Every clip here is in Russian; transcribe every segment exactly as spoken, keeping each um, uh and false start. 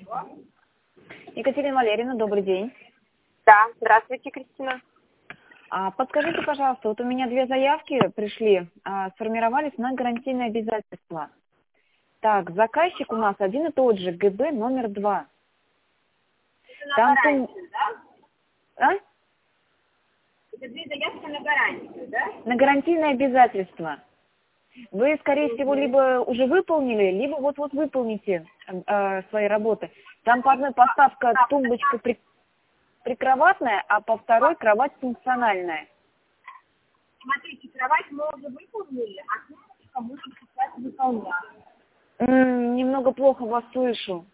Екатерина Валерьевна, добрый день. Да, здравствуйте, Кристина. А, подскажите, пожалуйста, вот у меня две заявки пришли, а, сформировались на гарантийные обязательства. Так, заказчик у нас один и тот же, ГБ номер два. Это на Там гарантию, тум- да? А? Это две заявки на гарантию, да? На гарантийные обязательства. Вы, скорее всего, либо уже выполнили, либо вот-вот выполните э, свои работы. Там по одной поставка тумбочка при- прикроватная, а по второй кровать функциональная. Смотрите, кровать мы уже выполнили, а тумбочка мы сейчас выполняем. М, немного плохо вас слышу.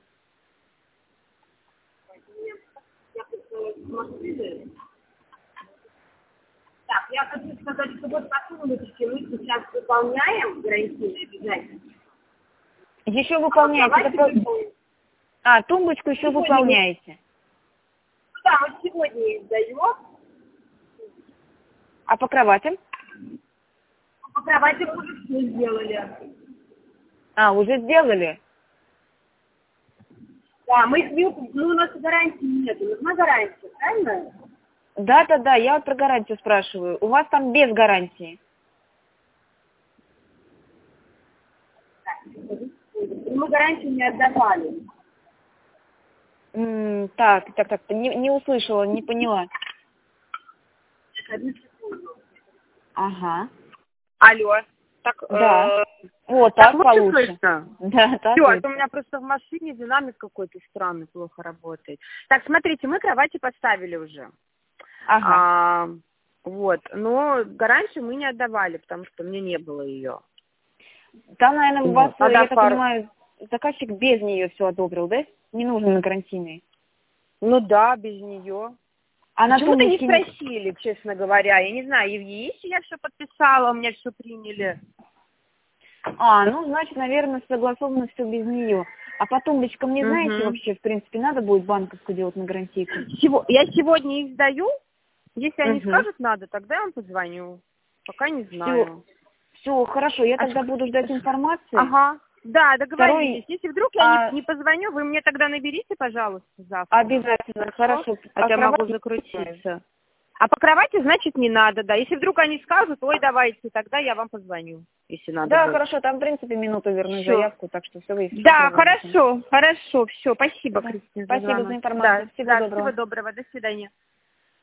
Я просто с машины. Так, я хочу сказать, что вот по тумбочке мы сейчас выполняем гарантийные обязательства. Еще выполняете. А это кровать по- выполним. А, тумбочку еще Сегодня выполняете. Да, вот сегодня их даем. А по кроватям? По кровати мы уже все сделали. А, уже сделали? Да, мы их не... Ну, у нас гарантии нет. Нужна гарантия, правильно? Да-да-да, я вот про гарантию спрашиваю. У вас там без гарантии? Мы гарантию не отдавали. М, так, так, так, не, не услышала, не поняла. Одну секунду. Ага. Алло. Так, Да. э, Вот, так так лучше получше. слышно? Да, так Все, это лучше. у меня просто в машине динамик какой-то странный, плохо работает. Так, смотрите, мы кровати поставили уже. Ага. А, вот, но гарантию мы не отдавали, потому что мне не было ее. Там, наверное, у вас, Вот. А я до так пару... понимаю, заказчик без нее все одобрил, да? Не нужно на гарантийные. Ну да, без нее. А на Почему-то не тумбочке... спросили, честно говоря. Я не знаю, и в ЕИСе я все подписала, у меня все приняли. А, ну, значит, наверное, согласовано все без нее. А по тумбочкам не знаете Угу. вообще, в принципе, надо будет банковскую делать на гарантийку? Сего... Я сегодня их сдаю. Если они Угу. скажут надо, тогда я вам позвоню. Пока не Все, знаю. все, хорошо, я А тогда ск- буду ждать информации. Ага. Да, договорились. Второй, Если вдруг я а, не, не позвоню, вы мне тогда наберите, пожалуйста, завтра. обязательно, хорошо. А то я могу кровать- закрутиться. А по кровати, значит, не надо, да. Если вдруг они скажут, ой, давайте, тогда я вам позвоню, если надо Да, будет. хорошо, там, в принципе, минуту вернуть Всё. заявку, так что все вы Да, хорошо, хорошо, все, спасибо, Да. Кристина, за Спасибо за звонок. информацию. Да, Всего да, доброго. всего доброго, до свидания.